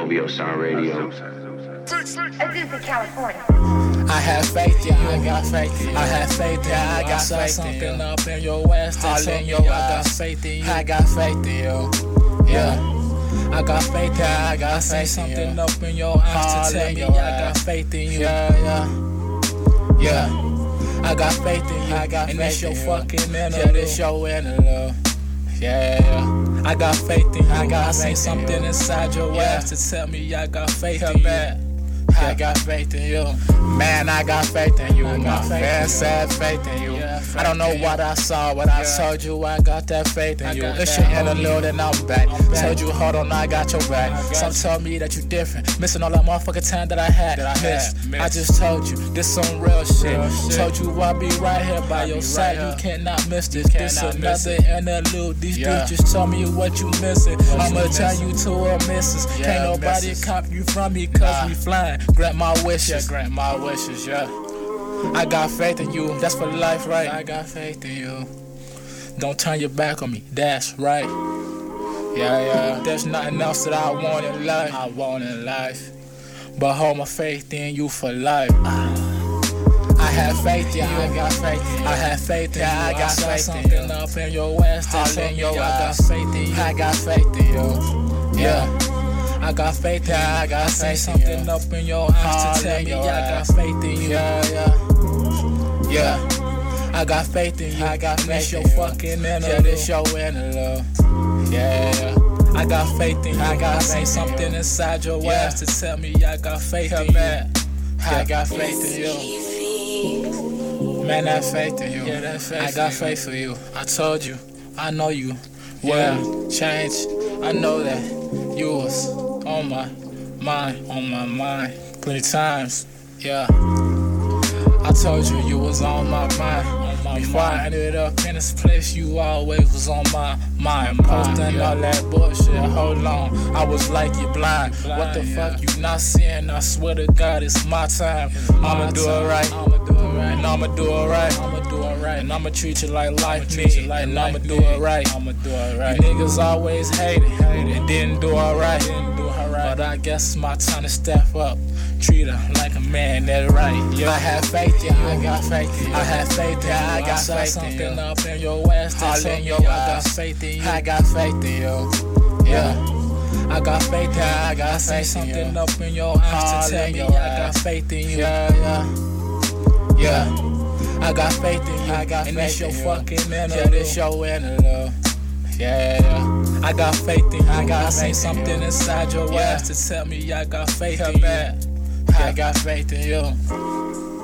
OVO Sound Radio. Azusa, California. I have faith, yeah, I got faith. I have faith, yeah, I got faith in you. Something up in your ass that tell me I got faith in you. I got faith in you, yeah. I got faith, yeah, I got faith. Something up in your eyes to tell me I got faith in you. Yeah. I got faith in you. I got and faith in you. Fucking interlude. Yeah, this your interlude. Yeah. I got faith in you. I see something inside your ass to tell me I got faith in you. I got faith in you. Man, I got faith in you. My fans had faith in you. I don't know what I saw, but I told you I got that faith in you. It's your interlude and I'm back. Told you, hold on, I got your back. Some told me that you different, missing all that motherfucking time that I had missed. I just told you, this some real shit. Told you I'll be right here by your side. You cannot miss this. This another interlude. These dudes just told me what you missing. I'ma tell you to a missus. Can't nobody cop you from me cause we flying. Grant my wishes, yeah. I got faith in you, that's for life, right? I got faith in you. Don't turn your back on me, that's right. Yeah. There's nothing else that I want in life. But hold my faith in you for life. I have faith, yeah, I got faith. I have faith, yeah, I got faith in you. Something up in your ass that tell me I got faith in you. I got faith in you, yeah. I got faith, yeah, I got faith. Something up in your eyes to tell me I got faith in you. Yeah. I got faith in you. I got faith in you. Fucking interlude. Yeah, this your interlude. Yeah. I got faith in you. I see something inside your ass to tell me I got faith in you. I got faith in you. Man, that faith in you. Yeah, that faith. I got faith for you. I told you. I know you. Well, change. I know that you was on my mind, plenty times, yeah. I told you was on my mind, before I ended up in this place, you always was on my mind. Posting all that bullshit, hold on, I was like you blind. What the fuck you not seeing? I swear to God, it's my time. I'ma do it right, and I'ma do it right, and I'ma treat you like life me, and I'ma do it right. You niggas always hated, and didn't do it right. But I guess it's my time to step up. Treat her like a man, that's right. Yeah. I have faith, yeah, I got faith. I have faith, yeah, I got faith. Something up in your ass that tell me I got faith in you. I got faith in you. Yeah. I got faith, yeah, I got faith. Something up in your eyes to tell me I got faith in you. Yeah. I got faith in you. And it's your fucking interlude. Yeah, this your interlude. Yeah. I got faith in you. I see something inside your ass to tell me I got faith in you. I got faith in you.